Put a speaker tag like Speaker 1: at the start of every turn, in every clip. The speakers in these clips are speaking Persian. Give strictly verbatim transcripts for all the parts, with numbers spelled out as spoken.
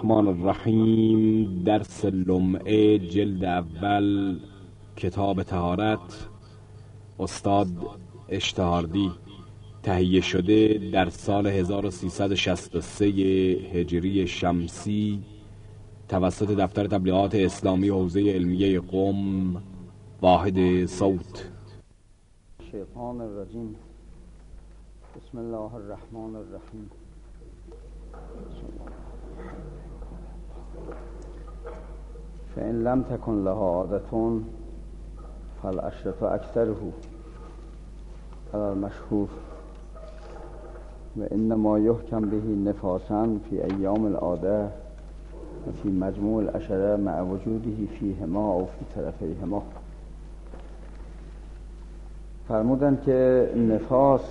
Speaker 1: الرحمن الرحیم. درس لمعه جلد اول، کتاب طهارت، استاد اشتهاردی. تهیه شده در سال هزار و سیصد و شصت و سه هجری شمسی توسط دفتر تبلیغات اسلامی حوزه علمیه قم، واحد صوت.
Speaker 2: شیطان الرجیم. بسم الله الرحمن الرحیم. فإن لم تكن لها عادة فالعشرة أكثره على المشهور وإنما يحكم به نفاسا في أيام العادة وفي مجموع العشرة مع وجوده فيهما أو في طرفيهما. فرمودن که نفاس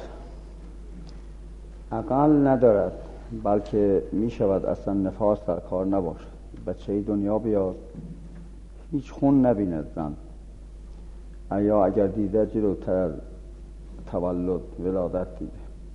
Speaker 2: اقل ندارد، بلکه می شود اصلا نفاس در کار نباشد. بچه دنیا بیاد هیچ خون نبیند زن، یا اگر دیده جلوتر تولد ولادت دیده،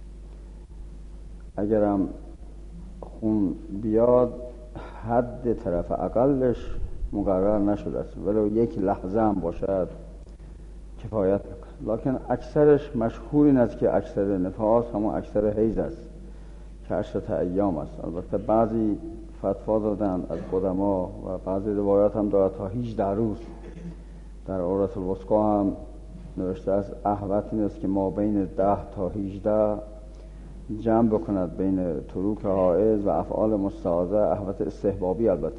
Speaker 2: اگرم خون بیاد حد طرف اقلش مقرر نشده است، ولو یک لحظه هم باشد کفایت میکنه. لکن اکثرش مشهور این است که اکثر نفاس همون اکثر حیض است که عشرت ایام است. البته بعضی فتوا دادن از قدما و بعضی روایات هم دارد تا هجده روز. در عورت الوثقا هم نوشته است احوط این است که ما بین ده تا هجده جمع بکند بین تروک حائض و افعال مستعاضه، احوط استحبابی. البته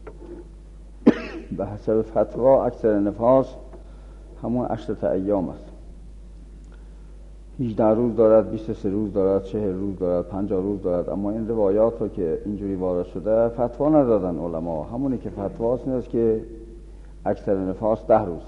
Speaker 2: به حسب فتوا اکثر نفاس همون عشرت ایام است. هجده روز دارد، بیست و سه روز دارد، چهل روز دارد، پنجاه روز دارد. اما این روایات رو که اینجوری وارد شده فتوا ندادن علما. همونی که فتواست این است که اکثر نفاس ده روز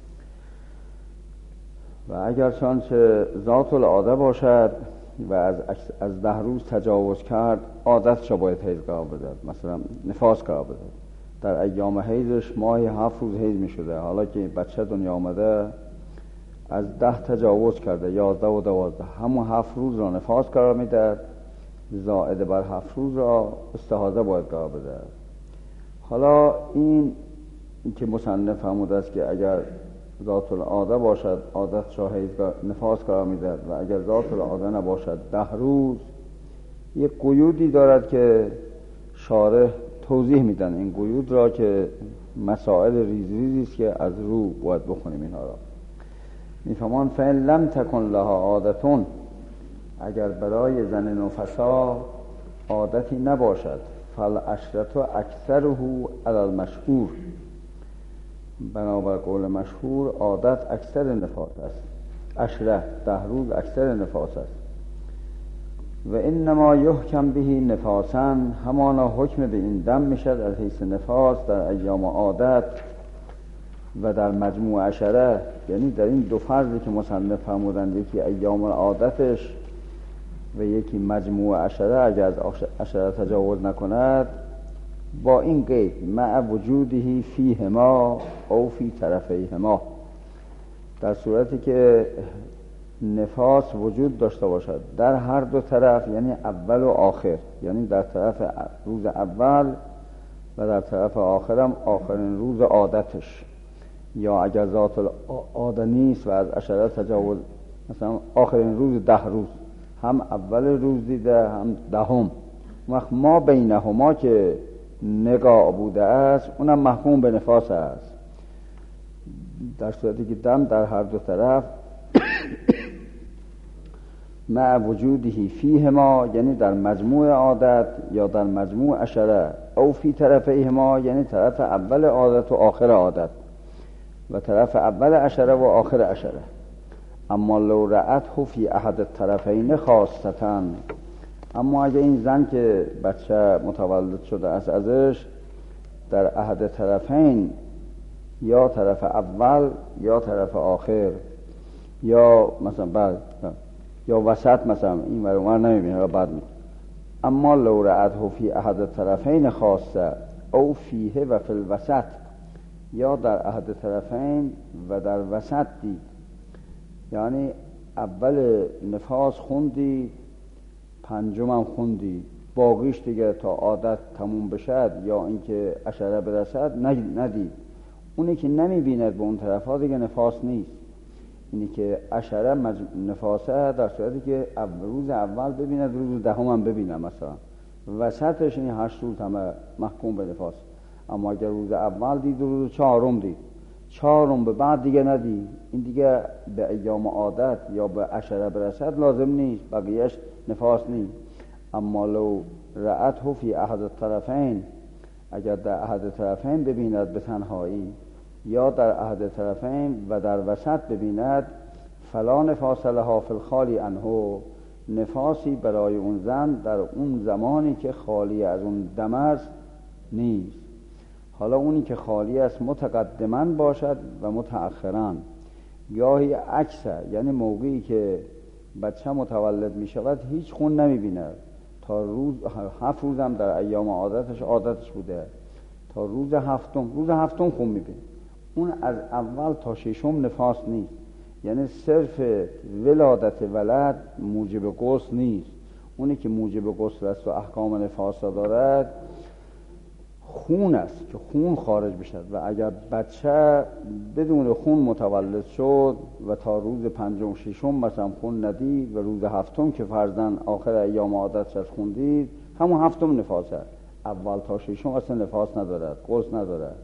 Speaker 2: و اگر چنانچه ذات العاده باشد و از از ده روز تجاوز کرد عادت شو باید حیض قرار بدهد، مثلا نفاس قرار بدهد. در ایام حیضش ماهی هفت روز حیض می شده، حالا که بچه دنیا آمده از ده تجاوز کرده، یازده و دوازده، همون هفت روز را نفاس قرار می دهد، زائد بر هفت روز را استحاضه باید قرار بدهد. حالا این, این که مصنف فرموده است که اگر ذات العاده باشد عادت شاهد نفاس قرار می دهد و اگر ذات العاده نباشد ده روز، یک قیودی دارد که شارح توضیح میدن این قیود را که مسائل ریز ریزی است که از رو باید بخونیم اینها را. میفهمان فإن لم تکن لها عادتون، اگر برای زن نفسا عادتی نباشد، فالعشرة اکثره علی المشهور، بنابر قول مشهور عادت اکثر نفاس است. عشره ده روز اکثر نفاس است. و انما یحکم به نفاسا، همانا حکم به این دم میشد از حیث نفاس در ایام عادت و در مجموع عشره، یعنی در این دو فرضی که مصنف فرمودند، یکی ایام عادتش و یکی مجموع عشره اگر از عشره تجاوز نکند، با این قید مع وجوده فیهما او فی طرفیهما، در صورتی که نفاس وجود داشته باشد در هر دو طرف، یعنی اول و آخر، یعنی در طرف روز اول و در طرف آخرم آخرین روز عادتش، یا اگر ذات العاده نیست و از عشره تجاوز، مثلا آخرین روز ده روز، هم اول روز دیده هم دهم، وقت ما بینهما که نگاه بوده است اونم محکوم به نفاس است، در صورتی که دم در هر دو طرف مع وجوده فیهما، یعنی در مجموع عادت یا در مجموع عشره، او فی طرفیهما، یعنی طرف اول عادت و آخر عادت و طرف اول عشره و آخر عشره. اما لو رأته فی احد الطرفین خاصتا، اما اگه این زن که بچه متولد شده است ازش در احد طرفین، یا طرف اول یا طرف آخر یا مثلا بعد یا وسط، مثلا این ور اونور نمیبینه بعد می. اما لو رأته فی احد الطرفین خاصه او فیه و فی الوسط، یا در احد طرفین و در وسط دید، یعنی اول نفاس خوندی، پنجم هم خوندی، باقیش دیگه تا عادت تموم بشد یا اینکه عشره برسد ندید. اونی که نمیبیند به اون طرفا دیگه نفاس نیست. اینی که عشره مج... نفاسه در صورتی که روز اول ببیند، روز دهم هم ببینه، مثلا وسطش این هشت روز همه محکوم به نفاس. اما اگر روز اول دید و روز چهارم دید، چهارم به بعد دیگه ندید، این دیگه به ایام عادت یا به عشره برسد لازم نیست، بقیهش نفاس نیست. اما لو رأته فی احد الطرفین، اگر در احد طرفین ببیند به تنهایی یا در احد طرفین و در وسط ببیند، فلا نفاس لها فی الخالی عنه، نفاسی برای اون زن در اون زمانی که خالی از اون دم است نیست. حالا اونی که خالی است متقدما باشد و متأخرا، گاهی عکسه، یعنی موقعی که بچه متولد می شود هیچ خون نمی بیند تا روز هفت روزم در ایام عادتش عادتش بوده، تا روز هفتم روز هفتم خون می بینه. اون از اول تا ششم نفاس نیست، یعنی صرف ولادت ولد موجب غسل نیست. اونی که موجب غسل است و احکام نفاس دارد خون است که خون خارج بشد. و اگر بچه بدون خون متولد شد و تا روز پنجم و ششم مثلا خون ندید و روز هفتم که فرضاً آخر ایام عادتش از خون دید، همون هفتم نفاس است. اول تا ششم اصلا نفاس ندارد، غسل ندارد.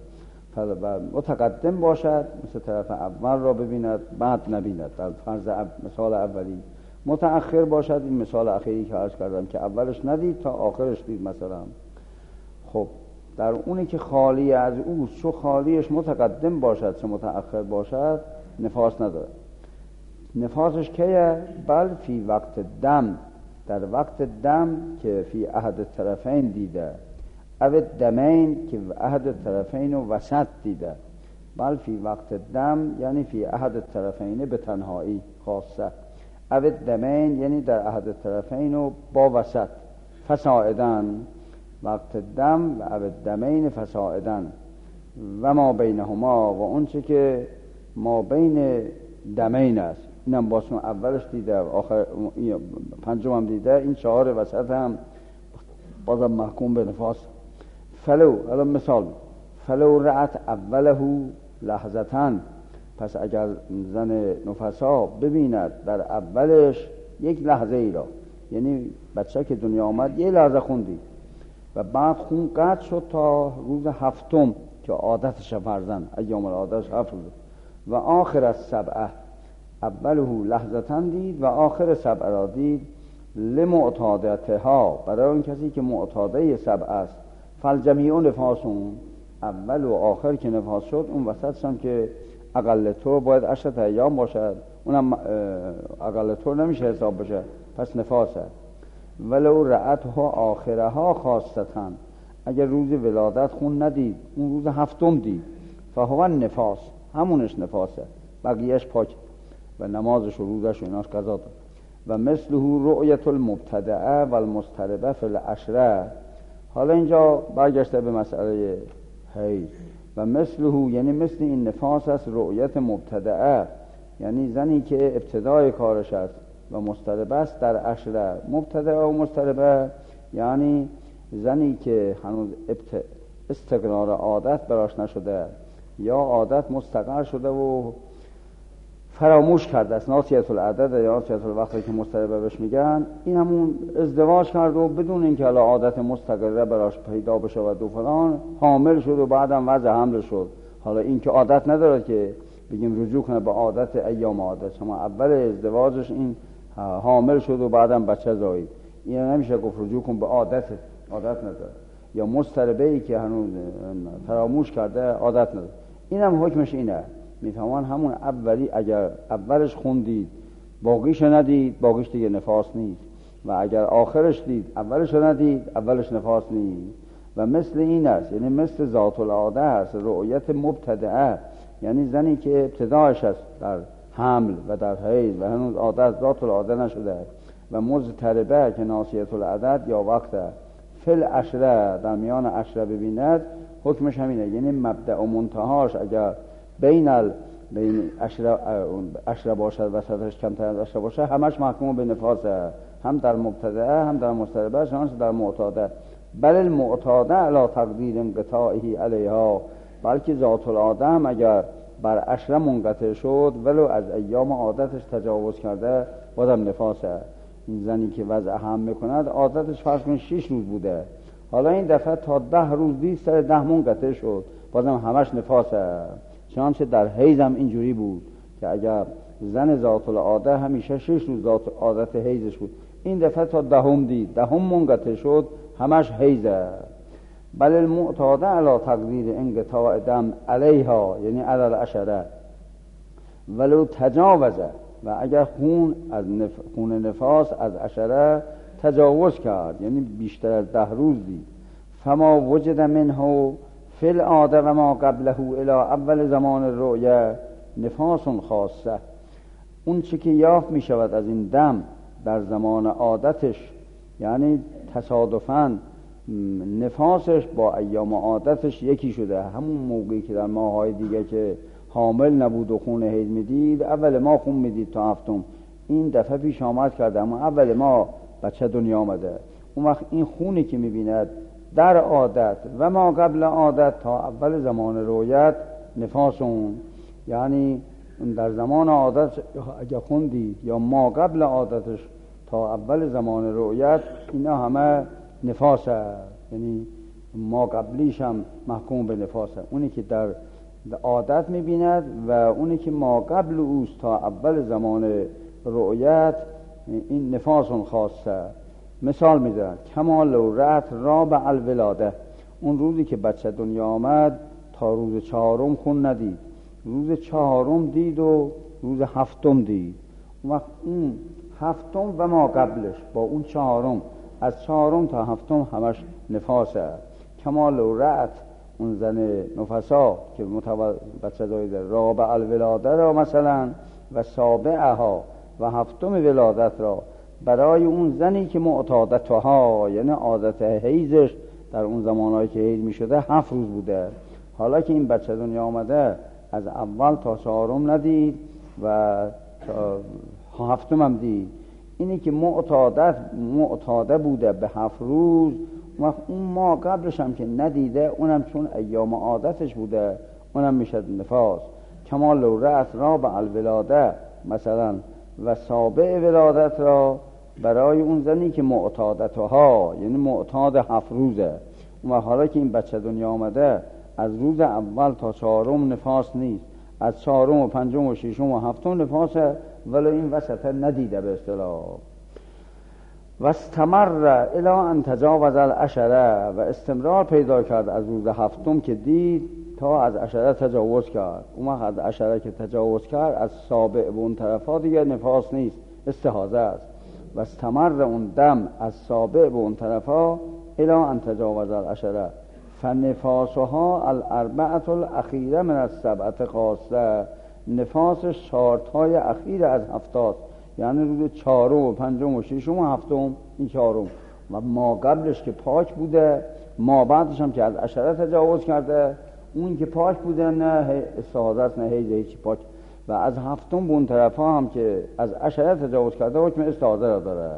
Speaker 2: متقدم باشد، مثل طرف اول را ببیند بعد نبیند، در فرض مثال اولی. متأخر باشد، این مثال اخیری که عرض کردم که اولش ندید تا آخرش دید مثلا. خب در اونی که خالی از اوست، چو خالیش متقدم باشد چه متأخر باشد، نفاس نداره. نفاسش کیه؟ بل فی وقت دم، در وقت دم که فی احد طرفین دیده، او دمین که احد طرفین و وسط دیده. بل فی وقت دم یعنی فی احد طرفین به تنهایی خاصه، او دمین یعنی در احد طرفین و با وسط، فسائدن وقت دم و او دمین فسائدن و ما بینهما، و اون چه که ما بین دمین است. اینم باسم اولش دیده، آخر پنجم هم دیده، این چهار وسط هم بازم محکوم به نفاس. فلو، الان مثال، فلو رأت اوله لحظتن، پس اگر زن نفسا ببیند در اولش یک لحظه ای را، یعنی بچه که دنیا آمد یه لحظه خوندی و بعد خون قطع شد تا روز هفتم که عادتش فرزن ایام العادتش هفت روز، و آخر از سبعه، اوله لحظتن دید و آخر سبعه را دید، لمعتادتها، برای اون کسی که معتاده سبعه است، فالجمیع نفاسون، اول و آخر که نفاس شد، اون وسطش هم که اقل طور باید عشرت ایام باشد، اونم اقل طور نمیشه حساب بشه، پس نفاسه. ولو رأتها آخرها خاصتن، اگر روز ولادت خون ندید، اون روز هفتم دید، فهو نفاس، همونش نفاسه، بقیهش پاک و نمازش و روزش و ایناش قضا داد. و مثله رؤیت المبتدعه و المضطربه فی العشره. حالا اینجا برگشته به مسئله حیض. و مثله یعنی مثل این نفاس است رؤیت مبتدعه، یعنی زنی که ابتدای کارش است و مضطربه است در عشره. مبتدعه و مضطربه یعنی زنی که هنوز ابت... استقرار عادت براش نشده یا عادت مستقر شده و فراموش کرده است، ناسیت العدد یا ناسیت الوقت که مضطربه بهش میگن، این همون ازدواج کرد و بدون اینکه حالا عادت مستقره براش پیدا بشه و دو فلان حامل شد و بعدم وضع حمل شد. حالا این که عادت نداره که بگیم رجوع کنه به عادت ایام عادت، شما اول ازدواجش این حامل شد و بعدم بچه زایید، این نمیشه گفت رجوع کن به عادت، عادت نداره. یا مضطربه ای که هنوز فراموش کرده عادت نداره، اینم حکمش اینه. میفهمان همون اولی اگر اولش خوندید باقیش ندید، باقیش دیگه نفاس نیست، و اگر آخرش دید اولش ندید، اولش نفاس نیست. و مثل این است، یعنی مثل ذات العاده است، رؤیت مبتدعه، یعنی زنی که ابتدایش است در حمل و در حیض و هنوز عادت ذات العاده نشده، و مضطربه که ناسیت العدد یا وقت فل عشره در میان عشره ببیند، حکمش همینه. یعنی مبدأ و منتهاش اگر بین ال بین عشره عشره باشد، وسطش کمتر از عشره باشه، همش محکوم به نفاسه. هم در مبتدعه هم در مضطربه، چنانچه در معتاده. بل المعتاده علی تقدیر انقطاعه علیها، بلکه ذات العاده هم اگر بر عشره منقطع شد ولو از ایام عادتش تجاوز کرده بازم نفاسه. این زنی که وضع هم میکند عادتش فرض کن شش روز بوده، حالا این دفعه تا ده روز دید سر ده منقطع شد بازم همش نفاسه. چنانچه در حیض هم اینجوری بود که اگر زن ذات العاده همیشه شش روز ذات عادت حیضش بود، این دفعه تا دهم دید دهم منقطع شد همش حیضه. بل المعتاده علی تقدیر انقطاع دم علیها، یعنی علی العشره، ولو تجاوزه، و اگر خون از نف... خون نفاس از عشره تجاوز کرد، یعنی بیشتر از ده روز دید، فما وجد منه فی العاده و ما قبله الی اول زمان الرؤیه نفاس خاصه، اون چی که یافت می شود از این دم در زمان عادتش، یعنی تصادفاً نفاسش با ایام عادتش یکی شده، همون موقعی که در ماهای دیگه که حامل نبود و خون حیض میدید اول ما خون میدید تا هفتم، این دفعه پیش آمد کرده اما اول ما بچه دنیا آمده. اون وقت این خونی که میبیند در عادت و ما قبل عادت تا اول زمان رؤیت نفاسون، یعنی در زمان عادت اگه خون دید یا ما قبل عادتش تا اول زمان رؤیت اینا همه نفاسه، یعنی ما قبلیش هم محکوم به نفاسه. اونی که در عادت میبیند و اونی که ما قبل اوست تا اول زمان رؤیت این نفاسون خاصه. مثال میزنن کما لو رأت رابع الولاده، اون روزی که بچه دنیا آمد تا روز چهارم خون ندید، روز چهارم دید و روز هفتم دید، اون وقت اون هفتم و ما قبلش با اون چهارم، از چهارم تا هفتم همش نفاسه. کما لو رأت، اون زن نفسا که متول... بچه دایده رابع الولاده را مثلا و سابعها و هفتم ولادت را، برای اون زنی که معتادتها، یعنی عادت حیضش در اون زمانهایی که حیض می شده هفت روز بوده، حالا که این بچه دنیا آمده از اول تا چهارم ندید و هفتم هم دید، اینی که معتادت معتاده بوده به هفت روز، وقت اون ما قبلش هم که ندیده اونم چون ایام عادتش بوده اونم میشه نفاس. کمال لو رأت رابع الولاده مثلا و سابع ولادت را، برای اون زنی که معتادتها، یعنی معتاد هفت روزه، و حالا که این بچه دنیا آمده از روز اول تا چهارم نفاس نیست، از چهارم و پنجم و ششم و هفتم نفاسه، ولی این وسط ندیده به اصطلاح. و استمر الی ان تجاوز العشره، و استمرار پیدا کرد از روز هفتم که دید تا از عشره تجاوز کرد. اون وقت از عشره که تجاوز کرد از سابع و اون طرفا دیگه نفاس نیست، استحاضه است. و استمر اون دم از سابع و اون طرفا الی ان تجاوز العشره فنفاسها الاربعه الاخیره من السبعه خاصه، نفاسش چهارتای اخیر از هفتاد، یعنی روز چهارم و پنجم و ششم و هفتم این چهارم، و ما قبلش که پاک بوده، ما بعدش هم که از عشره تجاوز کرده، اون که پاک بوده نه استحاضه است نه حیض هیچی پاک، و از هفتم به اون طرفا هم که از عشره تجاوز کرده حکم استحاضه را داره.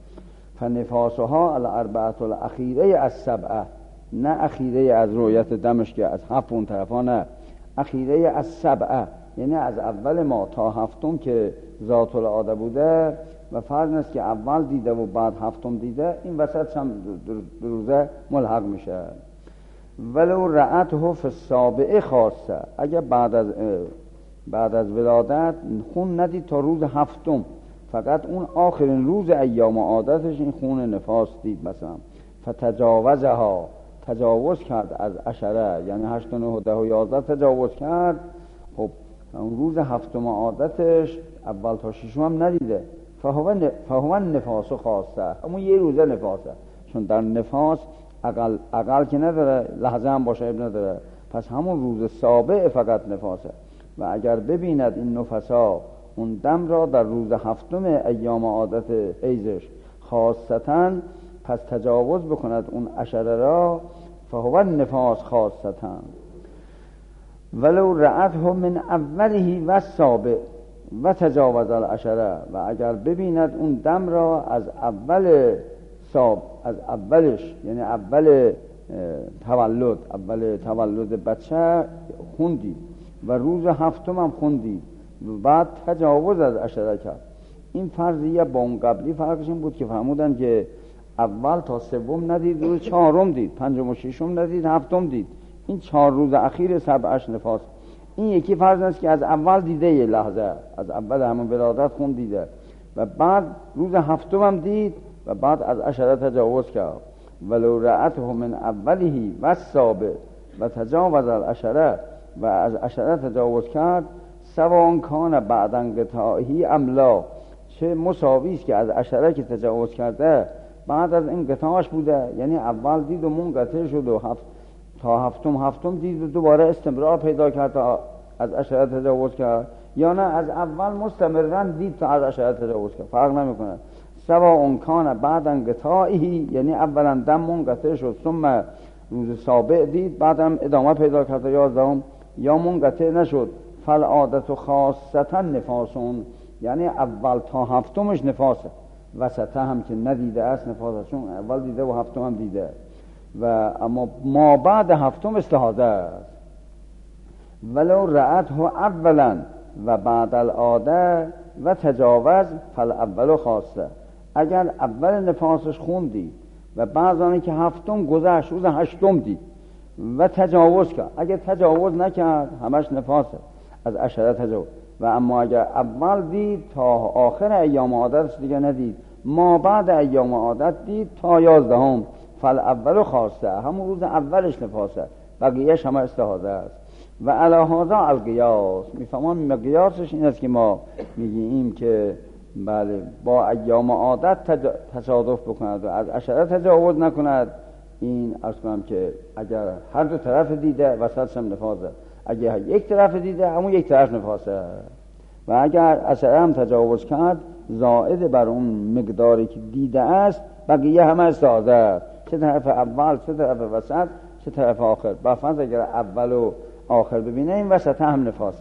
Speaker 2: فنفاسها الاربعه الاخیره از سبعه، نه اخیره از رؤیت دمش که از هفت اون طرفا، نه اخیره از سبعه، یعنی از اول ما تا هفتم که ذات العاده بوده و فرض است که اول دیده و بعد هفتم دیده، این وسط هم دو روزه ملحق میشه. ولو رأته فی السابعه خاصه، اگر بعد از بعد از ولادت خون ندید تا روز هفتم، فقط اون آخرین روز ایام عادتش این خون نفاس دید مثلا، فتجاوزها، تجاوز کرد از عشره، یعنی هشت و نه و ده و یازده تجاوز کرد، خب اون روز هفتم عادتش اول تا ششم هم ندیده، فهو نفاس خاصه، همون یه روزه نفاسه، چون در نفاس اقل اقل که نداره، لحظه هم باشه اب نداره، پس همون روز سابع فقط نفاسه. و اگر ببیند این نفسا اون دم را در روز هفتم ایام عادت حیضش خاصتاً، پس تجاوز بکند اون عشره را، فهو نفاس خاصتاً. ولو رأته من اوله و سابع، و تجاوز العشره، و اگر ببیند اون دم را از اول صاب، از اولش یعنی اول تولد، اول تولد بچه خوندی و روز هفتم هم خوندی و بعد تجاوز از عشره کرد. این فرضیه با اون قبلی فرقش این بود که فرمودن که اول تا سوم ندید، روز چهارم دید، پنجم و ششم ندید، هفتم دید. این چهار روز اخیر سبعش نفاس. این یکی فرض است که از اول دیده، یه لحظه از اول همون ولادت خون دیده و بعد روز هفتم هم دید و بعد از عشره تجاوز کرد. ولو رأته من اوله و السابع و تجاوز العشره، و از عشره تجاوز کرد، سواء کان بعد انقطاعه ام لا، چه مساوی است که از عشره که تجاوز کرده بعد از این قطاعش بوده، یعنی اول دید و منقطع شد و هفت تا هفتم هفتم دید و دوباره استمرار پیدا کرد تا از عشره تجاوز کرد، یا نه از اول مستمرا دید تا از عشره تجاوز کرد، فرق نمیکنه. سواء کان بعد انقطاعه، یعنی اولا دم منقطع شد ثم روز سابع دید بعدم ادامه پیدا کرد تا یازدهم، یا منقطع نشد. فالعادت خاصتا نفاسون، یعنی اول تا هفتمش نفاسه، وسطه هم که ندیده است نفاسه، چون اول دیده و هفتم هم دیده، و اما ما بعد هفتم استحاضه است. ولو رأته اولا و بعد العاده و تجاوز فالاول خاصه، اگر اول نفاسش خوندی و بعد آنی که هفتم گذشت روز هشتم دید و تجاوز کرد، اگر تجاوز نکرد همش نفاسه، از عشره تجاوز. و اما اگر اول دید تا آخر ایام عادتش دیگه ندید، ما بعد ایام عادت دید تا یازدهم، فالاول خاصه، همون روز اولش نفاسه، بقیهش همه استحاضه است. و علی هذا القیاس، میفهمان قیاسش این است که ما میگیم که بله با ایام عادت تصادف بکند و از عشره تجاوز نکند. این عرض کنم که اگر هر دو طرف دیده وسطش هم نفاسه، اگر یک طرف دیده همون یک طرف نفاسه، و اگر عشره هم تجاوز کرد زائد بر اون مقداری که دیده است بقیه همه استحاضه است، چه طرف اول چه طرف وسط چه طرف آخر. بفرض اگر اول و آخر ببینه این وسط هم نفاسه.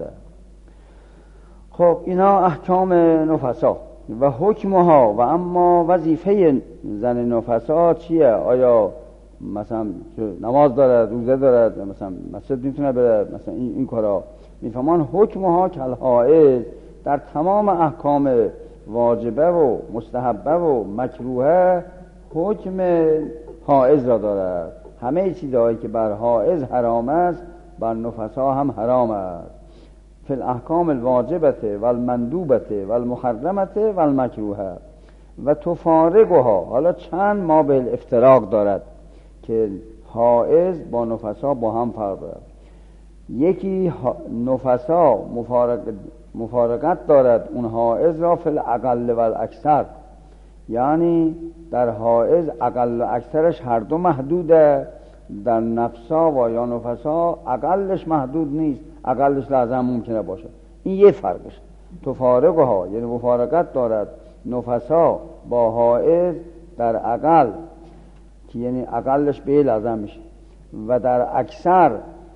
Speaker 2: خب اینا احکام نفسا و حکمها. و اما وظیفه زن نفسا چیه؟ آیا مثلا نماز دارد، روزه دارد، مثلا مسجد میتونه بره، مثلا این, این کارا میفهمان. حکمها کالحائض، در تمام احکام واجبه و مستحبه و مکروهه حکم حائض را دارد. همه چیزهایی که بر حائض حرام است بر نفسا هم حرام است. فی الاحکام الواجبه و المندوبه و المحرمه و المکروهه و تفارقها. حالا چند ما به افتراق دارد که حائض با نفسا با هم فرق دارد. یکی نفسا مفارق مفارقت دارد اون حائض را فی الاقل و الاکثر، یعنی در حائض اقل و اکثرش هر دو محدوده، در نفسا و یا نفسا اقلش محدود نیست، اقلش لازم ممکنه باشه. این یه فرقش. تفارقها یعنی مفارقت دارد نفسا با حائض در اقل که یعنی اقلش به لازم میشه، و در اکثر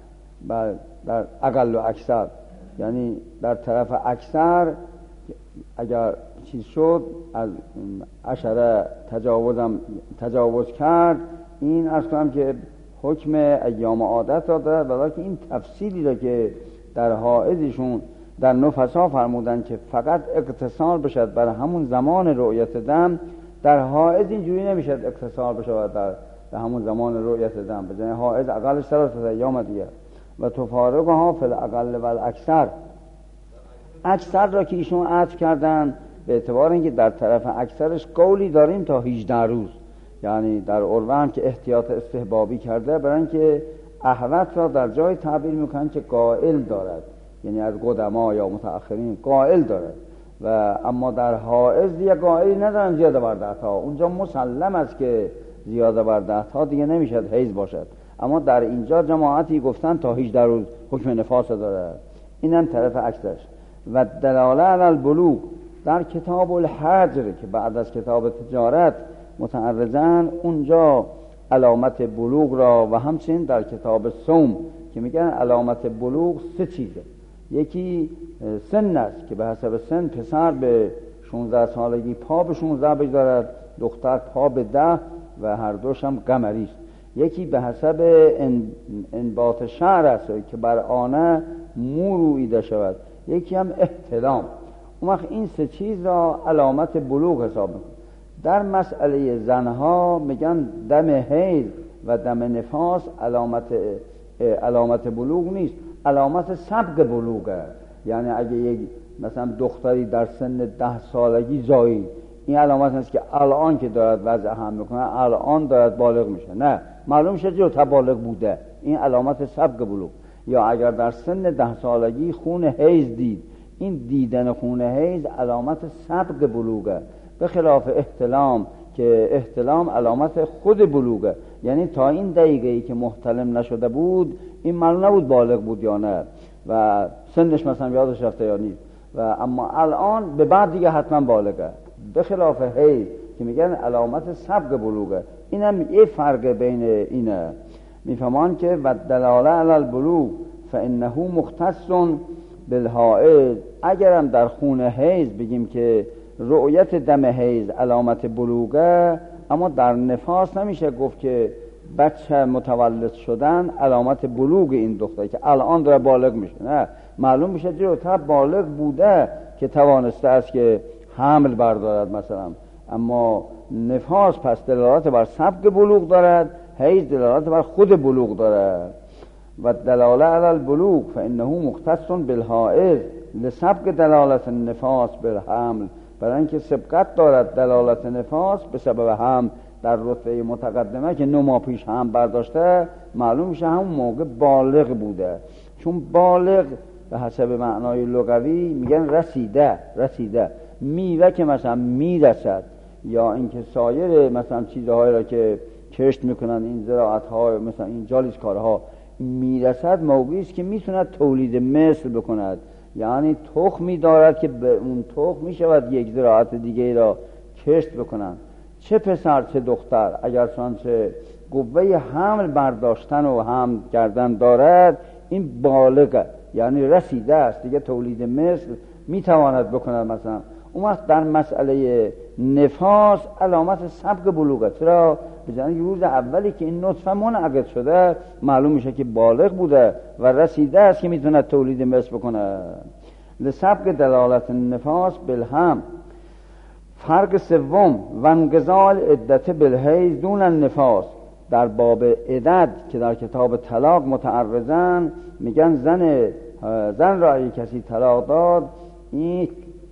Speaker 2: در اقل و اکثر یعنی در طرف اکثر اگر چیز شد از عشره تجاوزم تجاوز کرد، این از کنم که حکم ایام عادت را دارد، ولی این تفصیلی را که در حائضشون در نفسا فرمودن که فقط اقتصار بشد بر همون زمان رؤیت دم، در حائض اینجوری نمیشد اقتصار بشد در, در همون زمان رؤیت دم، بجای حائض اقلش ثلاثه ایام دیگه. و تفارقها فی الاقل و الاکثر، اکثر را که ایشون عطف کردن به اعتبار اینکه در طرف اکثرش قولی داریم تا هجده روز، یعنی در عروه هم که احتیاط استحبابی کرده برای اینکه احوط را در جای تعبیر میکنن که قائل دارد، یعنی از قدما یا متأخرین قائل دارد، و اما در حائض دیگه قائلی ندارن زیاده بر ده تا، اونجا مسلم است که زیاده بر ده تا دیگه نمیشد حیض باشد، اما در اینجا جماعتی گفتن تا هجده روز حکم نفاس دارد. اینم طرف اکثرش. و دلاله علی البلوغ در کتاب الحجر که بعد از کتاب تجارت متعرضن، اونجا علامت بلوغ را، و همچنین در کتاب صوم که میگن علامت بلوغ سه چیزه، یکی سن است که به حسب سن پسر به شانزده سالگی پا به شانزده بگذارد، دختر پا به ده و هر دوش هم قمری است. یکی به حسب انبات شعر است که بر آنه مو رویده شود، یکی هم احتلام. اون وقت این سه چیز را علامت بلوغ حساب میکنه. در مسئله زنها میگن دم حیض و دم نفاس علامت علامت بلوغ نیست، علامت سبق بلوغه. یعنی اگه یک مثلا دختری در سن ده سالگی زایید، این علامت نیست که الان که دارد وضع حمل میکنه الان دارد بالغ میشه، نه، معلوم شد جو تا بالغ بوده، این علامت سبق بلوغ. یا اگر در سن ده سالگی خون حیض دید، این دیدن خون حیض علامت سبق بلوغه، به خلاف احتلام که احتلام علامت خود بلوغه. یعنی تا این دقیقه‌ای که محتلم نشده بود این معلوم نبود بالغ بود یا نه و سنش مثلا یادش رفته یا نیست، و اما الان به بعد دیگه حتما بالغه، به خلاف حیض که میگن علامت سبق بلوغه. اینم یه فرق بین اینه. میفهمان که و دلاله علی البلوغ فانه مختص بالحائض. اگرم در خون حیض بگیم که رؤیت دم حیض علامت بلوغه، اما در نفاس نمیشه گفت که بچه متولد شدن علامت بلوغ این دختر که الان داره بالغ میشه، نه، معلوم میشه جلوتر بالغ بوده که توانسته است که حمل بردارد مثلا. اما نفاس پس دلالت بر سبق بلوغ دارد، حیض دلالت بر خود بلوغ دارد. و دلاله علی البلوغ فانه مختص بالحائض لسبق دلالت النفاس بالحمل. برای اینکه سبقت دارد دلالت نفاس به سبب هم در رتبه متقدمه که نه ماه پیش هم برداشته، معلوم میشه همون موقع بالغ بوده. چون بالغ به حسب معنای لغوی میگن رسیده، رسیده میوه که مثلا میرسد، یا اینکه سایر مثلا چیزهایی را که کشت میکنن این زراعت ها مثلا این جالیس کارها میرسد، موقعی است که میتوند تولید مثل بکند، یعنی تخمی دارد که به اون تخم میشود یک زراعت دیگه را کشت بکنن. چه پسر چه دختر اگر چنانچه قوه حمل برداشتن و حمل کردن دارد، این بالغه، یعنی رسیده است دیگه، تولید مثل میتواند بکند مثلا. اون وقت در مسئله نفاس علامت سبق بلوغه. چرا؟ بجانب روز اولی که این نطفه منعقد شده معلوم میشه که بالغ بوده و رسیده است که میتونه تولید مثل بکنه. لسبق دلالت النفاس بالهم. فرق سوم و انقضاء العدت بالحیض دون النفاس. در باب عدد که در کتاب طلاق متعرضن میگن زن زن را اگه کسی طلاق داد این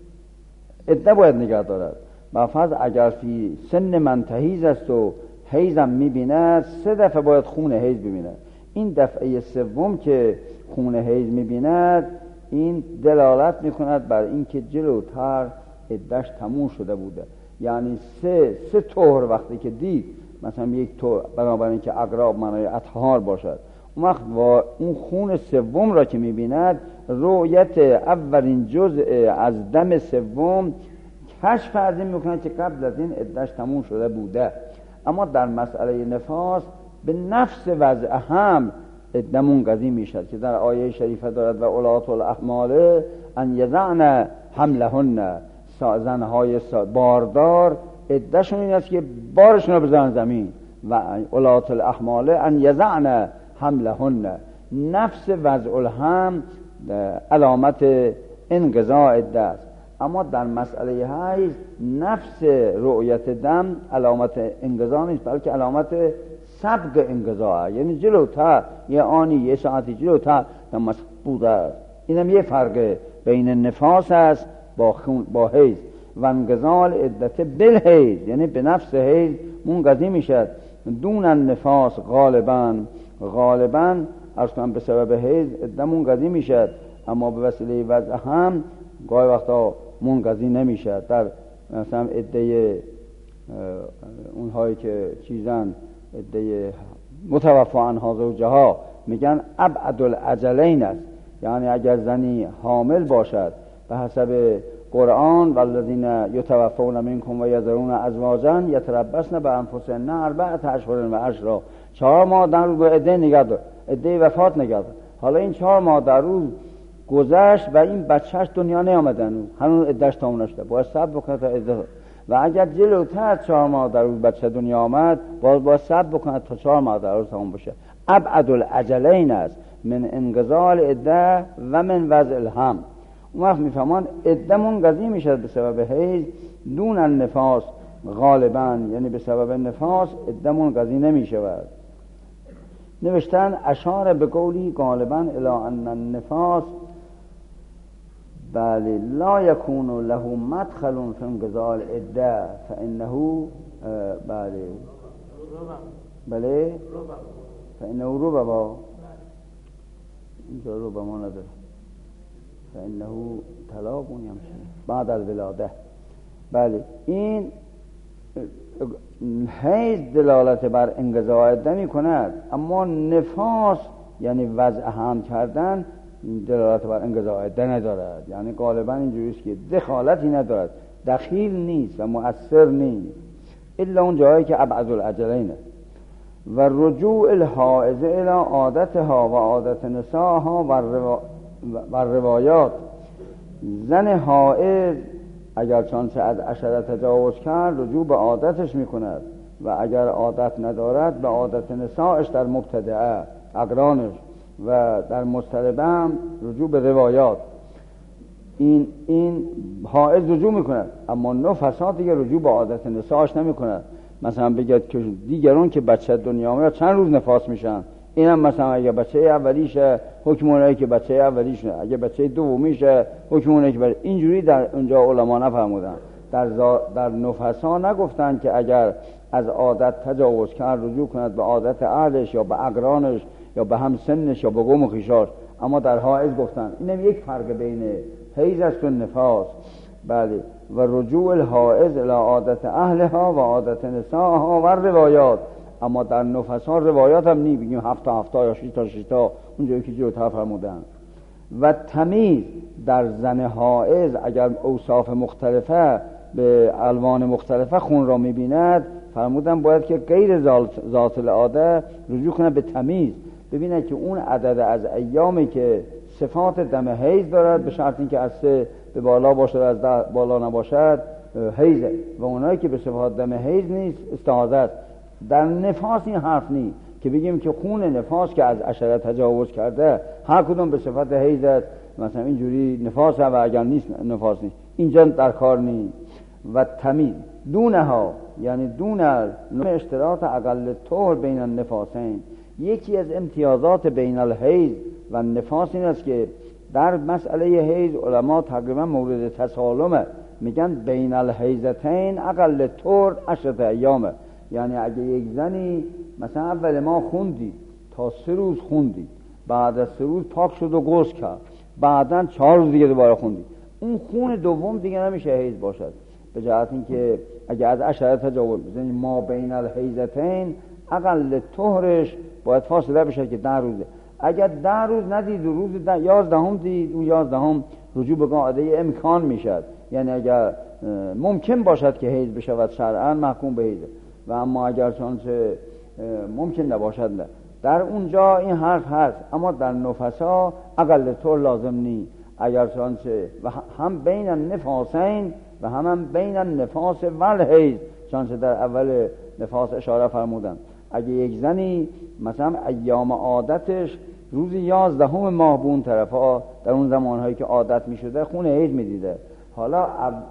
Speaker 2: عده باید نگه دارد. بفرض اگر فی سن منتهیز است و حیضم میبیند، سه دفعه باید خون حیض ببیند. این دفعه سوم که خون حیض میبیند این دلالت میکند بر اینکه جلوتر عده‌اش تموم شده بوده. یعنی سه سه طهر وقتی که دید، مثلا یک طهر بنابراین اینکه اقراب معنای اطهار باشد، اون وقت اون خون سوم را که میبیند رؤیت اولین جزء از دم سوم کشف از این میکنه که قبل از این عده‌اش تموم شده بوده. اما در مسئله نفاس به نفس وضع هم عده منقضی میشد که در آیه شریفه دارد و اولات الاحمال ان یضعن حملهن. زنهای باردار عدهشون این است که بارشون رو بزنن زمین. و اولات الاحمال ان یضعن حملهن، نفس وضع الحمل علامت انقضاء عده است. اما در مسئله حیض نفس رؤیت دم علامت انقضاء نیست، بلکه علامت سبق انقضاء، یعنی جلوتر یه آنی یه ساعتی جلوتر دم بوده. اینم یه فرق بین نفاس است با خون با حیض. و انقضاء عدت بالحیض، یعنی به نفس حیض منقضی میشد. دون النفاس غالبا غالبا اصلا به سبب حیض عده منقضی میشد، اما به وسیله وضع هم گاهی وقتا منقضی نمیشد. در مثلا عده اونهایی که چیزن عده متوفا عنها زوجها میگن ابعد الاجلین است، یعنی اگر زنی حامل باشد به حسب قرآن والذین یتوفون منکم و یذرون ازواجا یتربصن بانفسهن اربعة اشهر و عشرا، چهار ماه در روز به عده نگه دار، عده وفات نگه دار. حالا این چهار ماه در روز گذشت و این بچهش دنیا نیامدن، هنوز عدهش تمام نشده، باید صبر بکنه تا عده. و اگر جلوتر چهار ماه در روز بچه دنیا آمد، باید باید صبر بکنه تا چهار ماه در روز تمام بشه. ابعد الاجلین است من انقضاء العده و من وضع الحمل. اون وقت میفهمان عده منقضی میشه به سبب حیض دون النفاس غالبا، یعنی به سبب نفاس عده منقضی نمیشود. نوشتن اشاره به قولی غالبا الی ان النفاس بله لا یکون له مدخل فی انقضاء العده فانه بله بله فانه ربما اینجا ربما نداره فانه طلاق یمشن بعد الولاده. بله این حیض دلالت بر انقضاء عده می کند، اما نفاس یعنی وضع حمل کردن دلالت بر انقضاء عده ندارد. یعنی غالبا اینجوری است که دخالتی ندارد، دخیل نیست و مؤثر نیست الا اون جایی که ابعد الاجلین. و رجوع الحائض الى عادتها و عادت نساها و روایات. زن حائض اگر چانچه از عشره تجاوز کرد رجوع به عادتش میکند و اگر عادت ندارد به عادت نساش در مبتدعه اقرانش و در مستلبه هم رجوع به روایات. این این حائض رجوع میکند، اما نفسا دیگه رجوع به عادت نساش نمیکند. مثلا بگید که دیگرون که بچه دنیا میاد چند روز نفاس میشن، اینم مثلا اگه بچه اولیشه حکم اونایی که بچه اولیشه، اگه بچه دومیشه حکم اونایی که بچه. اینجوری در اونجا علما نفرمودن. در در نفسا نگفتن که اگر از عادت تجاوز کرد رجوع کند به عادت اهلش یا به اقرانش یا به هم سنش یا به قوم و خویشاش، اما در حائض گفتن. اینم یک فرق بین حیض است و نفاس. بله. و رجوع الحائض الى عادت اهلها و عادت نساها و روایات. اما در نفسا روایات هم نی، بگیم هفتا هفتا یا شیتا شیتا اونجایی که جلوتر فرمودن. و تمیز در زن حائض اگر اوصاف مختلفه به الوان مختلفه خون را میبیند، فرمودن باید که غیر ذات العاده رجوع کنه به تمیز، ببینه که اون عدد از ایامی که صفات دم حیض دارد به شرط اینکه از سه به بالا باشد از ده بالا نباشد حیضه، و اونایی که به صفات دم حیض نیست استحاضه است. در نفاس این حرف نیست که بگیم که خون نفاس که از عشره تجاوز کرده هر کدوم به صفت حیض است، مثلا اینجوری نفاس و اگر نیست نفاس نیست، اینجا در کار نیست. و تمیز دونها یعنی دون اشتراط اقل طهر بین النفاسین. یکی از امتیازات بین الحیض و نفاس این است که در مسئله حیض علما تقریبا مورد تسالمه، میگن بین الحیضتین اقل طهر عشرة ایامه. یعنی اگه یک زنی مثلا اول ما خوندی تا سه روز خوندی، بعد از سه روز پاک شد و غسل کرد، بعداً چهار روز دیگه دوباره خوندی، اون خون دوم دیگه نمیشه حیض باشد، به جهت اینکه اگه از عشره تجاوز بزنی ما بین الحیضتین اقل طهرش باید فاصله بشه که ده روزه. اگر ده روز ندید و روز یازدهم دید، اون یازدهم رجوع به قاعده امکان میشد، یعنی اگر ممکن باشد که حیض بشود شرعاً محکوم به حیض، و اما اگر چانچه ممکن نباشد نه، در اونجا این حرف هست. اما در نفسا اقل طهر لازم نی، اگر چانچه و هم بین النفاسین و هم, هم بین النفاس و الحیض، چانچه در اول نفاس اشاره فرمودن. اگه یک زنی مثلا ایام عادتش روز یازدهم ماه بون طرفا، در اون زمانهایی که عادت می شده خون حیض می دیده، حالا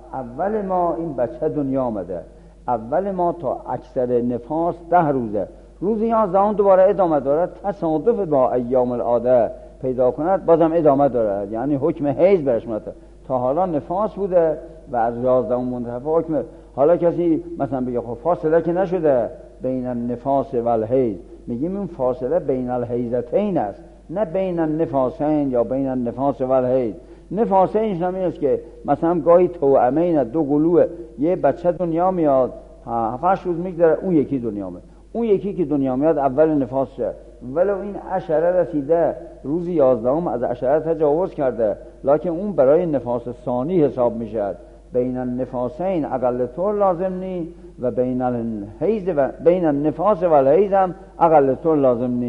Speaker 2: اول ما این بچه دنیا آمده، اول ما تا اکثر نفاس ده روزه، روز یازدهم دوباره ادامه دارد، تصادف با ایام العاده پیدا کند بازم ادامه دارد، یعنی حکم حیض برش مونده. تا حالا نفاس بوده و از یازدهم منتفع حکم. حالا کسی مثلا بگه خب فاصله که نشده بین النفاس و الحیض، میگیم این فاصله بین الحیضتین است، نه بین النفاسین یا بین النفاس و الحیض. نفاسین همین است که مثلا گاهی توأمین دو گلوه یه بچه دنیا میاد، هفت روز میگذره اون یکی دنیا میاد، اون یکی که دنیا میاد اول نفاس شه، ولو این عشره رسیده روز یازدهم از عشره تجاوز کرده، لکن اون برای نفاس ثانی حساب میشه. بین النفاسین اقل طهر لازم نی و بین الحیض و بین النفاس و الحیض هم اقل طهر لازم نی.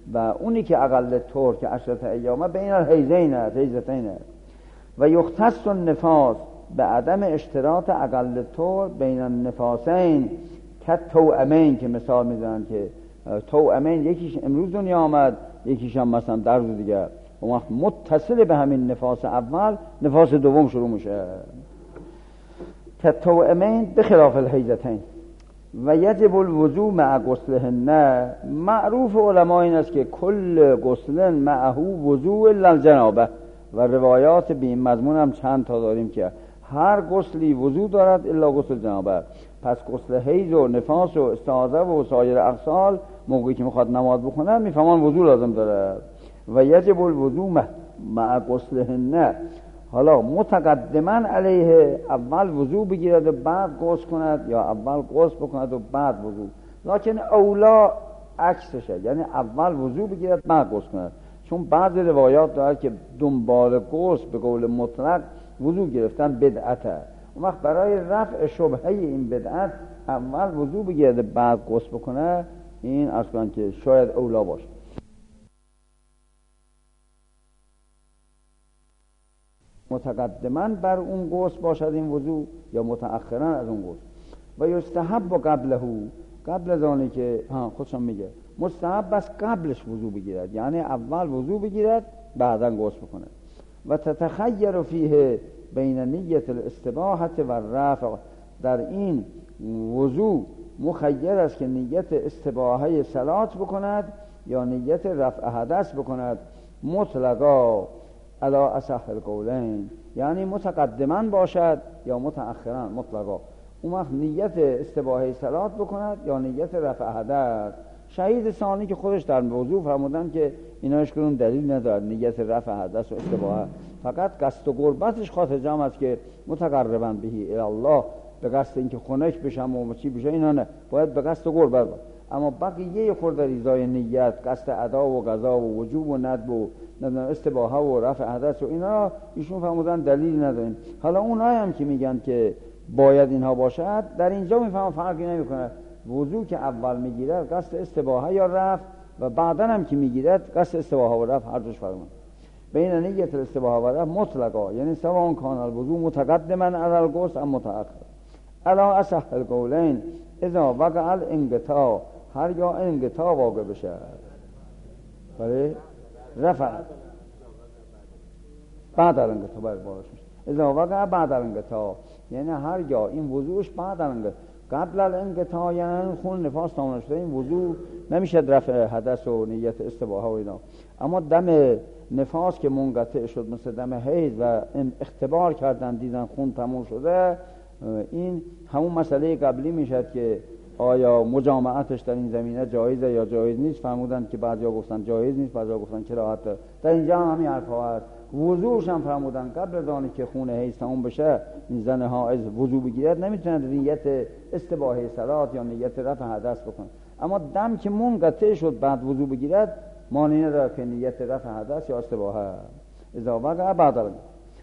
Speaker 2: و اونی که اقل طور که عشرت ایامه بین الحیزین است، حیزتین است. و یختص النفاس به عدم اشتراط اقل طور بین النفاسین که توأمین که مثال میزنن که توأمین یکیش امروز دنیا آمد یکیش هم مثلا در روز دیگه، اون وقت متصل به همین نفاس اول نفاس دوم شروع میشه که توأمین به خلاف الحیزتین. و یجب الوضوء مع غسلهن، معروف علما این است که کل غسل معه وضوء الا الجنابه، و روایات به این مضمون هم چند تا داریم که هر غسلی وضوء دارد الا غسل جنابه. پس غسل حیض و نفاس و استحاضه و سایر اغسال موقعی که میخواد نماز بخونه میفهمان وضوء لازم داره. و یجب الوضوء مع غسلهن، حالا متقدما علیه اول وضوء بگیرد و بعد غسل کند یا اول غسل بکند و بعد وضوء، لکن اولا عکسشه، یعنی اول وضوء بگیرد بعد غسل کند، چون بعض روایات دارد که دنبال غسل به قول مطلق وضوء گرفتن بدعته. اون وقت برای رفع شبهه این بدعت اول وضوء بگیرد بعد غسل بکنه، این عرض کنم که شاید اولا باشه. متقدما بر اون غسل باشد این وضوء یا متأخرا از اون غسل. و یستحب قبله، قبل از آنی که ها خودشم میگه مستحب است قبلش وضوء بگیرد، یعنی اول وضوء بگیرد بعدا غسل بکنه. و تتخیر فیه بین نیت الاستباحه و الرفع، در این وضوء مخیر است که نیت استباحه صلات بکند یا نیت رفع حدث بکند، مطلقا علی اصح القولین، یعنی متقدما باشد یا متأخرا مطلقا. اون وقت نیت استباحه صلات بکند یا نیت رفع حدث. شهید ثانی که خودش در موضوع فرمودن که اینا هیچکدوم دلیل ندارد نیت رفع حدث و استباحه، فقط قصد و قربتش خاطر جمع است که متقربا بهی الی الله، به قصد اینکه خنک بشم و چی بشه، اینا نه، باید به قصد و قربت. اما بقیه خورده ریزای نیت، قصد ادا و قضا و وجوب و ندب و استباحه و رفع حدث و اینا ایشون فرمودن دلیل نداریم. حالا اونایی هم که میگن که باید اینها باشد، در اینجا میفهمم فرقی نمیکنه، وضو که اول میگیرد قصد استباحه یا رفع و بعدا هم که میگیرد قصد استباحه و رفع، هر دوش فرق نداره. بین نیت استباحه و رفع مطلقا، یعنی سواء کان الوضو متقدما علی الغسل ام متأخر. علی اصح القولین اذا وقع الانقطاع، هرگاه انقطاع واقع بشه برای رفع بعد الانقطاع باید باش میشه. اذا وقع بعد الانقطاع، یعنی هرگاه این وضوش بعد الانقطاع، قبل الانقطاع یعنی خون نفاس تمام شده، این وضو نمیشه رفع حدث و نیت استباحه و اینا. اما دم نفاس که منقطع شد مثل دم حیض و اختبار کردن دیدن خون تمام شده، این همون مسئله قبلی میشد که آیا مجامعتش در این زمینه جایزه یا جایز نیست. فرمودن که بعضیا گفتن جایز نیست، بعضیا گفتن کراهت داره. در اینجا هم همین حرفا هست. وضوش هم فرمودن قبل از آنی که خون حیض تموم بشه این زن حائض وضو بگیرد، نمیتونه نیت استباحه صلات یا نیت رفع حدث بکنه. اما دم که منقطع شد بعد وضو بگیرد مانعی نداره که نیت رفع حدث یا استباحه. اذا وقع بعد الان.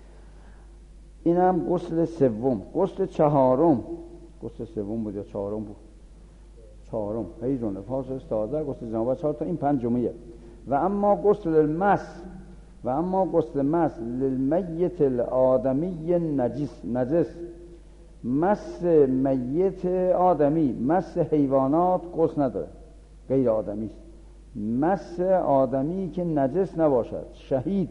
Speaker 2: این هم غسل سوم. غسل چهارم، غسل سوم بود یا چهارم بود؟ چهارم. حیض و نفاس و استحاضه، غسل جنابت، چهار تا، این پنجمیه. و اما غسل المس، و اما غسل مس للمیت الآدمی نجس، نجس مس میت آدمی، مس حیوانات غسل نداره، غیر آدمی است. مس آدمی که نجس نباشد، شهید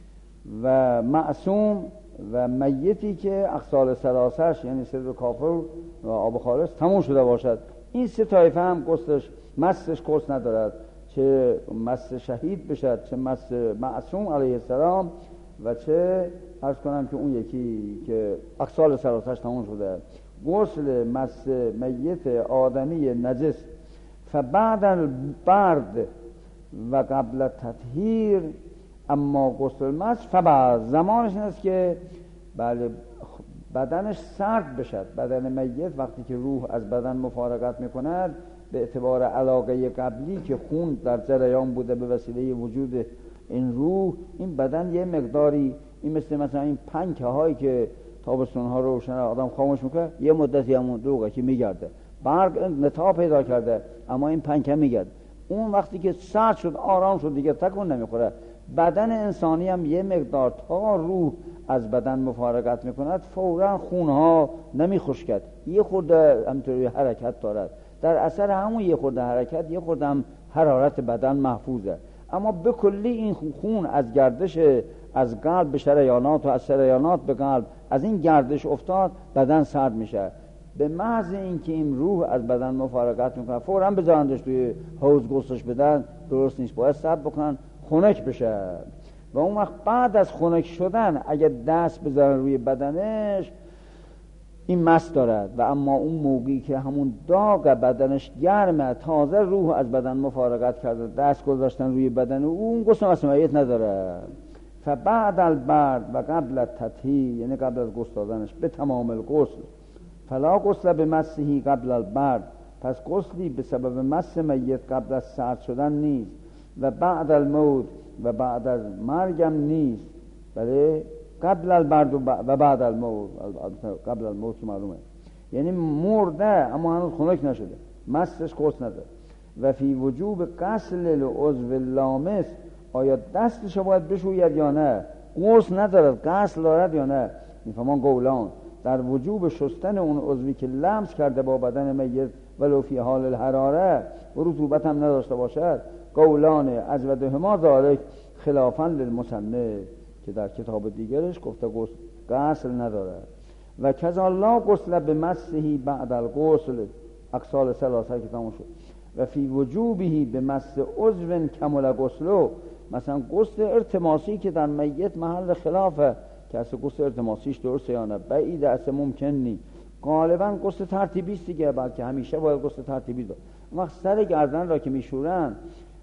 Speaker 2: و معصوم و میتی که اغسال ثلاثش یعنی صدر کافر و آب خالص تموم شده باشد، این سه طایفه هم غسلش مسش غسل ندارد، چه مس شهید بشد، چه مس معصوم علیه السلام، و چه عرض کنم که اون یکی که اغسال ثلاثش تموم شده. غسل مس میت آدمی نجس فبعد البرد و قبل تطهیر، اما غسل مس فبعد، زمانش این است که بله بدنش سرد بشد. بدن میت وقتی که روح از بدن مفارقت میکند به اعتبار علاقه قبلی که خون در جریان بوده به وسیله وجود این روح، این بدن یه مقداری، این مثل مثلا این پنکه هایی که تابستون ها روشن آدم خاموش میکنه یه مدتی همون دوغه که میگرده، برق نتا پیدا کرده اما این پنکه میگرده، اون وقتی که سرد شد آرام شد دیگه تکون نمیخوره. بدن انسانی هم یه مقدار تا روح از بدن مفارقت میکند فوراً خونها نمیخشکد، یه خورده همینطوری حرکت دارد، در اثر همون یه خورده حرکت یه خورده هم حرارت بدن محفوظه. اما به کلی این خون از گردش از قلب به شریانات و از شریانات به قلب از این گردش افتاد بدن سرد میشه. به محض اینکه این روح از بدن مفارقت میکنه فوراً بذارندش توی حوض غسلش بدن، درست نیست، باید صبر بکنن خنک بشه. و اون وقت بعد از خنک شدن اگه دست بذارن روی بدنش این مس دارد. و اما اون موقعی که همون داغ بدنش گرمه تازه روح از بدن مفارقت کرده دست گذاشتن روی بدن اون غسل مسمیت نداره. فبعد البرد و قبل التطهیر، یعنی قبل از غسل دادنش به تمام الغسل، فلا غسل به مسحی قبل البرد، پس غسلی به سبب مس میت قبل از سرد شدن نیست. و بعد الموت، و بعد از مرگم نیست، بله قبل البرد و بعد الموت. قبل الموت که معلومه یعنی مرده اما هنوز خنک نشده، مسش غسل نداره. و فی وجوب غسل العضو اللامس، آیا دستش باید بشوید یا نه؟ غسل ندارد، غسل دارد یا نه؟ میفهمان قولان در وجوب شستن اون عضوی که لمس کرده با بدن میت ولو فی حال الحراره و رطوبت هم نداشته باشد. قولان از ودهما ذالک خلافا للمصنف که در کتاب دیگرش گفته غسل نداره. و کذا لا غسل به مسحی بعد الغسل، اقسال ثلاثه که تمام شد. و فی وجوبه به مس عضو کمل غسلو، مثلا غسل ارتماسی که در میت محل خلافه که اصلا غسل ارتماسیش درسته یا نه، بعید اصلا ممکن نی. غالبا غسل ترتیبی است دیگه، بلکه همیشه باید غسل ترتیبی داد. وقت سر گردن را که میشورن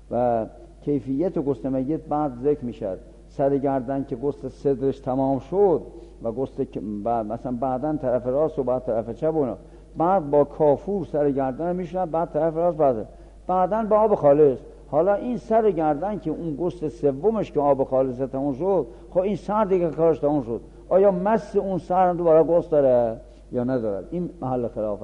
Speaker 2: و کیفیت غسل میت بعد ذکر میشه. سر گردن که غسل صدرش تمام شد و غسل بعد مثلا بعدن طرف راست و بعد طرف چپ و بعد با کافور سر گردن میشورن، بعد طرف راست، بعد بعدن با آب خالص. حالا این سر گردن که اون غسل سومش که آب خالص تمام شد، خب این سر دیگه کارش تمام شد، آیا مس اون سر دوباره غسل داره یا نداره؟ این محل خلافه.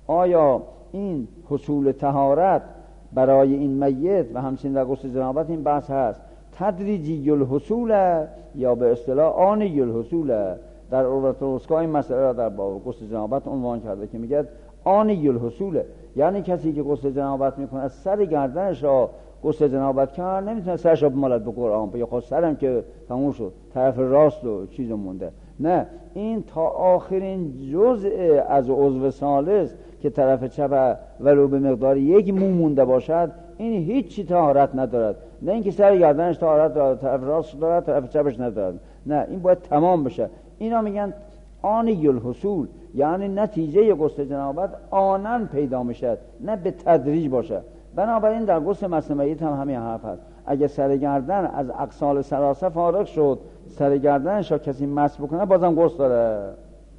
Speaker 2: آیا این حصول طهارت برای این میت و همچنین در غسل جنابت این بحث هست تدریجی الحصول یا به اصطلاح آنی الحصول. در عروة الوثقی این مسئله را در باب غسل جنابت عنوان کرده که میگه آنی الحصول، یعنی کسی که غسل جنابت میکنه از سر گردنش را غسل جنابت کرد نمیتونه سرش را بمالد به قرآن یا خود سرم که تموم شد طرف راست و چیز مونده، نه، این تا آخرین جزء از عضو ثالث که طرف چپ ولو به مقدار یک مو مونده باشد این هیچی طهارت ندارد. نه اینکه سر گردنش طهارت دارد، طرف راست دارد، طرف چپش ندارد، نه، این باید تمام بشه. اینا میگن آنی الحصول، یعنی نتیجه غسل جنابت آنن پیدا میشه، نه به تدریج باشه. بنابراین در غسل مس میت هم همین حرف هست. اگه سر گردن از اقسال ثلاثه فارغ شد، سر گردنش را کسی مس بکنه بازم غسل داره.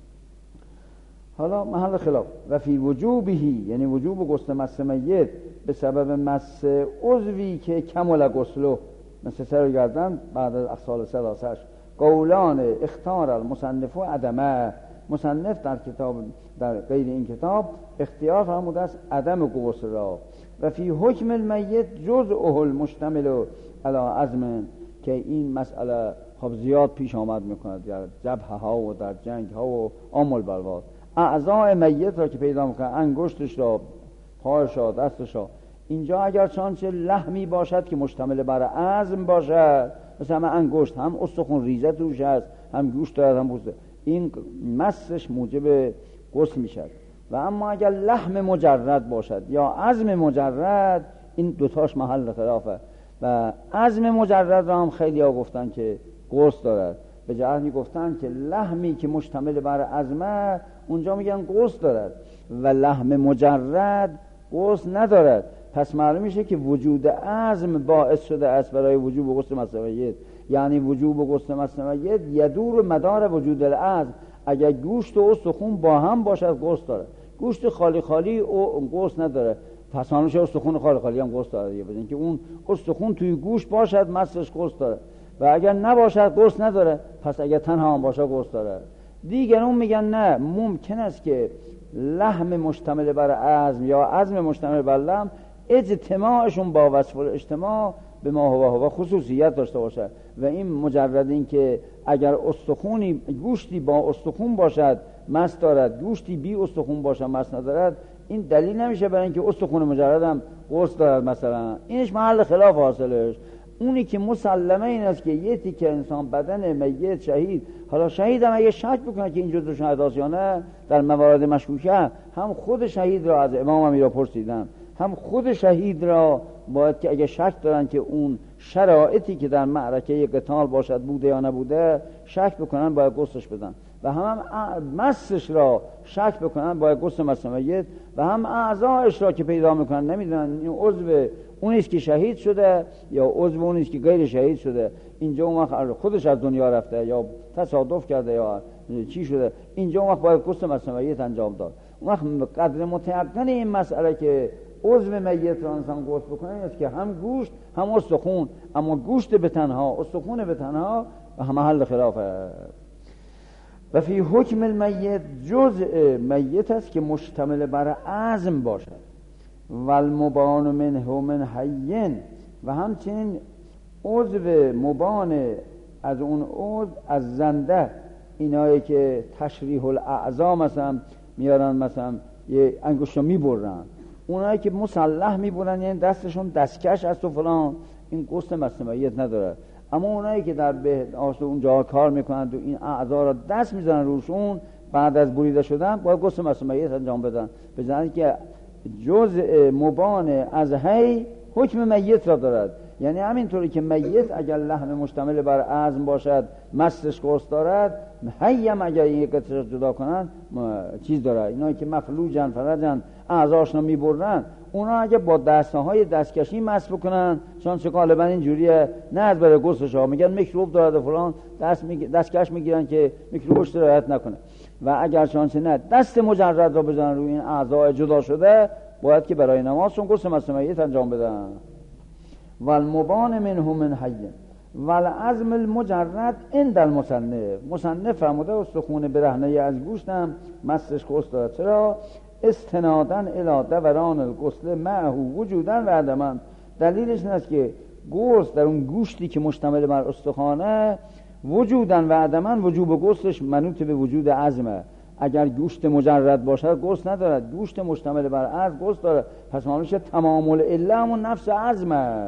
Speaker 2: حالا محل خلاف. و فی وجوبهی، یعنی وجوب غسل مس میت به سبب مس عضوی که کمل غسلو، مثل سر گردن بعد از اقسال ثلاثهش، قولان اختار المصنف و عدمه. مصنف در کتاب در غیر این کتاب اختیار فرموده است عدم غسل را. و فی حکم المیت جزءه المشتمل علی عزم، که این مسئله خب زیاد پیش آمد میکند در جبهه ها و در جنگ ها و عام البلوات. اعضاء میت را که پیدا میکنه، انگشتش را، پایش را، دستش را، اینجا اگر چانچه لحمی باشد که مشتمل بر عظم باشد، مثلا هم انگشت هم استخوان ریزه توش هست، هم گوشت دارد، هم پوسته، این مسش موجب غسل میشد. و اما اگر لحم مجرد باشد یا عظم مجرد، این دوتاش محل خلافه. و عظم مجرد را هم خیلی ها گفتن که غسل دارد، به جهت می گفتن که لحمی که مشتمل بر عظمه اونجا میگن غسل دارد و لحم مجرد غسل ندارد. پس معلوم میشه که وجود عظم باعث شده است برای وجوب غسل مس میت، یعنی وجوب غسل مس میت یدور مدار وجود العظم. اگر گوشت و استخون با هم باشد غسل داره، گوشت خالی خالی او غسل نداره، پس معلوم میشه استخون خالی خالی هم غسل داره دیگه، بدین که اون استخون توی گوشت باشد مسش غسل داره، و اگر نباشد غسل نداره. پس اگر تنها هم باشه غسل داره. دیگرون میگن نه، ممکن است که لحم مشتمل بر عظم یا عظم مشتمل بر لحم اجتماعشون با وصف الاجتماع به ما هو هو خصوصیت داشته باشد و این مجرد این که اگر استخونی گوشتی با استخون باشد مس دارد، گوشتی بی استخون باشد مس ندارد، این دلیل نمیشه برای اینکه استخون مجرد هم قرص دارد. مثلا اینش محل خلاف حاصلش. اونی که مسلمه این است که یه تیکه انسان بدن میت شهید، حالا شهید هم اگه شک بکنه که این جزو شهید هاست یا نه در موارد مشکوکه، هم خود شهید را از امام امیر پرسیدم، هم خود شهید را باید که اگه شک دارن که اون شرایطی که در معرکه قتال باشد بوده یا نبوده شک بکنن باید غسلش بدن، و هم مسش را شک بکنن باید غسل مس میت، و هم اعضایش را که پیدا میکنن نمیدونن این عضو اونیست که شهید شده یا عضو اونیست که غیر شهید شده، اینجا اون وقت خودش از دنیا رفته یا تصادف کرده یا چی شده، اینجا اون وقت باید غسل مس میت انجام داد. اون وقت قدر متيقن این مسئله که عضو میت را انسان غسل بکنه است که هم گوشت هم استخون، اما گوشت به تنها استخون به تنها و هم محل خلافه. و فی حکم المیت جزء میت است که مشتمل بر عظم باشد و المبان منه من حین، و همچنین عضو مبان از اون عضو از زنده، اینایی که تشریح الاعضا مثلا میارن، مثلا یه انگشت رو میبرن، اونایی که مسلح میبرن یعنی دستشون دستکش است و فلان، این غسل مس میت نداره. اما اونایی که در بهداشت اونجا کار میکنن و این اعضا را دست میزنن روشون بعد از بریده شدن باید غسل مس میت انجام بدن، بزنن که جزء مبان از هی حکم میت را دارد. یعنی همینطوری که میت اگر لحم مشتمل بر عظم باشد مستش قرص دارد، هی هم اگر این قطعه جدا کنن چیز دارد. اینایی که مفلوجن فرجن اعضاشون رو میبرن، اونا اگه با دستهای دستکشی مس بکنن، چون چه غالبا اینجوریه، نه از برای غسلش ها میگن میکروب دارد و فلان، دست می... دستکش میگیرن که میکروبش رعایت نکنه، و اگر چانچه نه دست مجرد را بزنن روی این اعضای جدا شده، باید که برای نمازشون غسل مس میت انجام بدن. والمبان منه من حی والعظم المجرد عند المصنف، مصنف فرموده استخون برهنه از گوشتم مسش غسل دارد. چرا؟ استنادن الی دوران الغسل معه وجودن و عدما. دلیلش این است که غسل در اون گوشتی که مشتمل بر استخوانه وجودن و عدما، وجوب غسلش منوط به وجود عظمه. اگر گوشت مجرد باشد غسل ندارد، گوشت مشتمل بر عظم غسل دارد، پس معلوم میشه تمام العله همون نفس عظمه.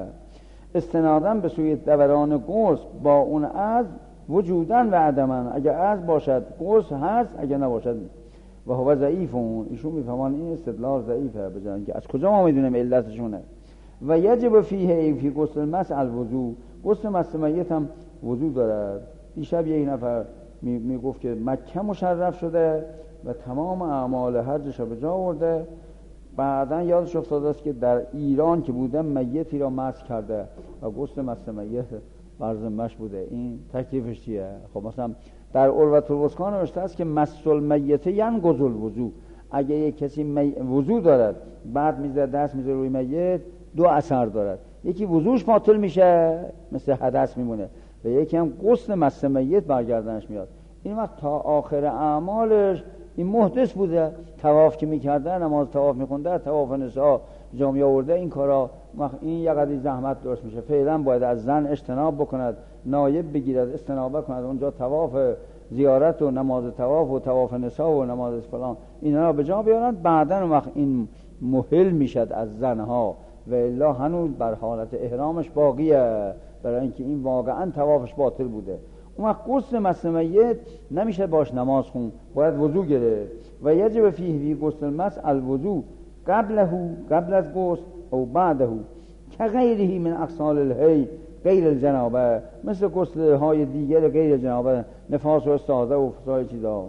Speaker 2: استنادن به سوی دوران غسل با اون عظم وجودن و عدما، اگر عظم باشد غسل هست، اگر نباشد. و هو ضعیفون، ایشون میفهمان این استدلال ضعیفه، بجن که از کجا ما میدونیم علتشونه. و یجب فیه فی غسل مس الوضو، غسل مس میت هم وضو دارد. دیشب یک نفر میگفت که مکه مشرف شده و تمام اعمال حجش رو به جا آورده، بعدن یادش افتاده است که در ایران که بوده میتی را مس کرده و غسل مس میت بر ذمه‌اش بوده. این تکلیفش چیه؟ خب مثلا در عروة الوثقی نوشته است که مس المیت ینقض الوضو، اگه یک کسی می... وضو دارد بعد میذاره دست میذاره روی میت، دو اثر دارد، یکی وضوش باطل میشه مثل حدث میمونه، و یکی هم غسل مس میت برگردنش میاد. این وقت تا آخر اعمالش این محدث بوده، طواف که میکرده، نماز طواف میخونده، طواف نساء جا آورده، این کارا این یه قدری زحمت درست میشه. فعلا باید از زن اجتناب بکند، نایب بگیرد، استنابه کند، اونجا طواف زیارت و نماز طواف و طواف نساء و نماز فلان اینا را به جا بیارند، بعدن وقت این محل میشد از زنها، و الا هنوز بر حالت احرامش باقیه، برای اینکه این واقعا طوافش باطل بوده. اون وقت غسل مس میت نمیشه باش نماز خون، باید وضو گرفت. و یجب فیه فی غسل مس الوضو قبله، قبل از غسل او بعده، که غیره من اغسال الحی غیر الجنابه، مثل غسل های دیگر غیر جنابه، نفاس و استحاضه و فسای چیزا.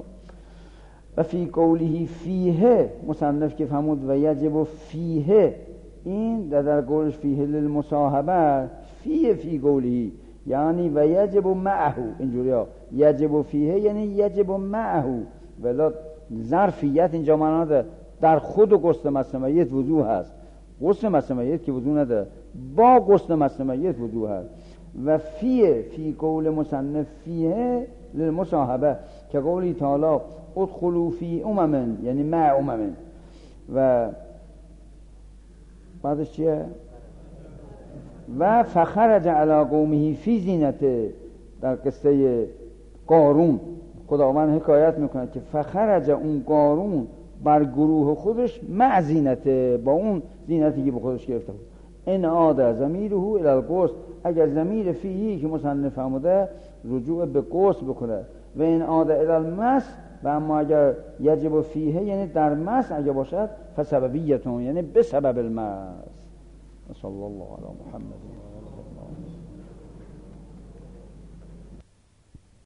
Speaker 2: و فی قوله فیه، مصنف که فرمود و یجب فیه، این در, در قولش فیه للمصاحبه، فیه فی قوله یعنی و یجب معه، اینجوری ها یجب فیه یعنی یجب معه، ولی ظرفیت اینجا معنا ده در خود غسل مس میت وضو هست، غسل مس میت که وضو نده، با غسل مس میت وضو هست. و فیه فی قول مصنف فیه للمصاحبه، که قولی تعالی ادخلوا فی امم یعنی مع امم. و بعدش چیه؟ و فخرج علی قومه فی زینته. در قصه قارون خداوند حکایت میکنه که فخرج اون قارون بر گروه خودش مع زینته، با اون زینتی که به خودش گرفته بود. این عاد ضمیره الی القصد، اگر ضمیر فیهی که مصنف فرموده رجوع به قصد بکنه، و این عاد الی المس، و اما اگر یجب فیه یعنی در مس اگر باشد فسببیتون یعنی به سبب المس. صلی الله علی محمد.